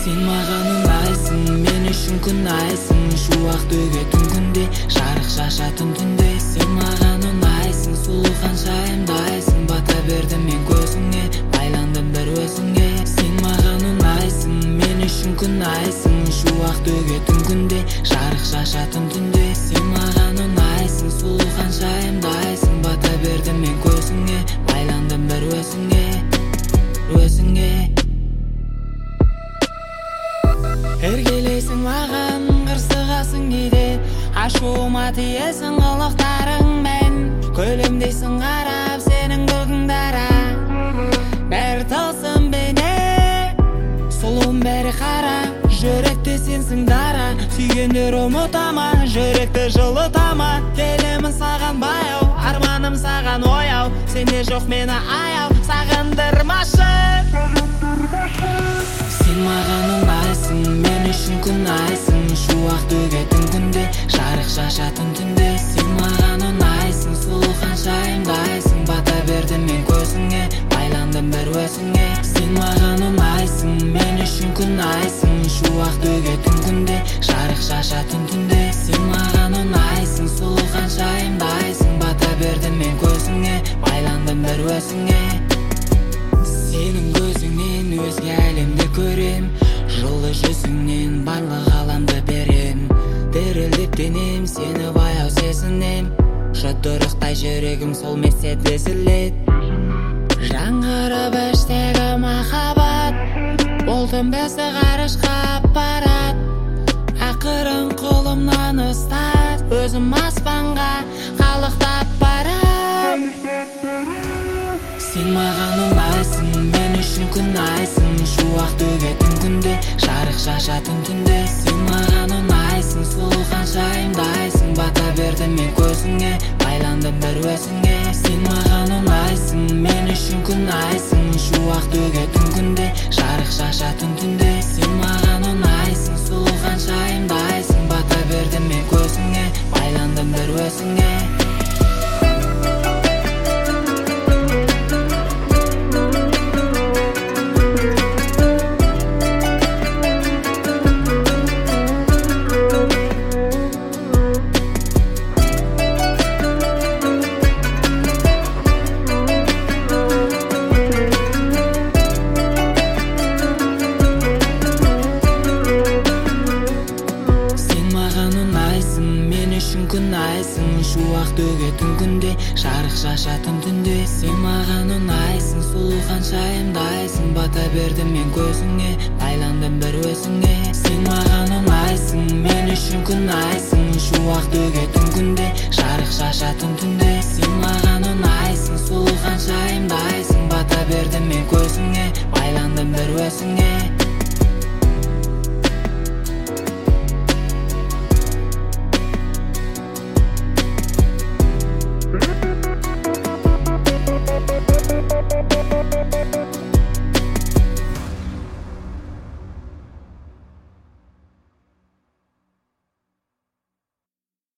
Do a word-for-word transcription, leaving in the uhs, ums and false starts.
Сен маған ұнайсың, мен үшін күн айсың. Шуақ төгетін күнде, жарық шашатын түнде. Сен маған ұнайсың, сұлу ханшайымдайсың. Бата бердім мен көзіңе, байландым бір өзіңе. Сен маған ұнайсың, мен үшін күн айсың. Шуақ төгетін күнде, жарық шашатын түнде. Сен маған ұнайсың, сұлу ханшайымдайсың. Бата бердім мен көзіңе, байландым бір өзіңе, өзіңе. Еркелейсің маған, қырсығасың кейде, ашуыма тиесің қылықтарыңмен. Көлемдейсің қарап сенің бүгін дара, бәрі тылсым бейне, сұлуым бәрі қара. Жүректе сенсің дара, сүйгендер ұмытама, жүректі жылытама. Келемін саған баяу, арманым саған ояу. Сенде жоқ мені аяу, сағындырмашы. Сен маған ұнайсың, мен үшін күн айсың. Шуақ төгетін күнде, жарық шашатын түнде. Сен маған ұнайсың, сұлу ханшайымдайсың. Бата бердім мен көзіңе, байландым бір өзіңе. Сен маған ұнайсың, мен үшін күн айсың. Шуақ төгетін күнде, жарық шашатын түнде. Сен маған ұнайсың, сұлу ханшайымдайсың. Бата бердім мен көзіңе, байландым бір өзіңе. Сенің көзіңнен өзге әлемді көрем, жылы жүзіңнен барлық ғаламды берем. Дірілдеп денем, сені баяу сезінем, жұдырықтай жүрегім сол месте үзілет. Жаңғырып іштегі махаббат, болдым бізді ғарышқа апарат. Ақырын қолымнан ұстат, өзім аспанға қалықтап барам. Сен маған ұнайсың, мен үшін күн айсың. Шуақ төгетін күнде, жарық шашатын түнде. Сен маған ұнайсың, сұлу ханшайымдайсың. Бата бердім мен көзіңе, байландым бір өзіңе. Сен маған ұнайсың, мен үшін күн айсың. Шуақ төгетін күнде, жарық шашатын түнде. Сен маған ұнайсың, сұлу ханшайымдайсың. Бата бердім мен көзіңе, байландым бір өзіңе. Күн айсың, шуақ төгетін күнде, жарық шашатын түнде. Сен маған ұнайсың, сұлу ханшайымдайсың. Бата бердім мен көзіңе, байландым бір өзіңе. Сен маған ұнайсың, мен үшін күн айсың. Шуақ төгетін күнде, жарық шашатын түнде. Сен маған ұнайсың, сұлу ханшайымдайсың. Бата бердім мен көзіңе, байландым бір өзіңе.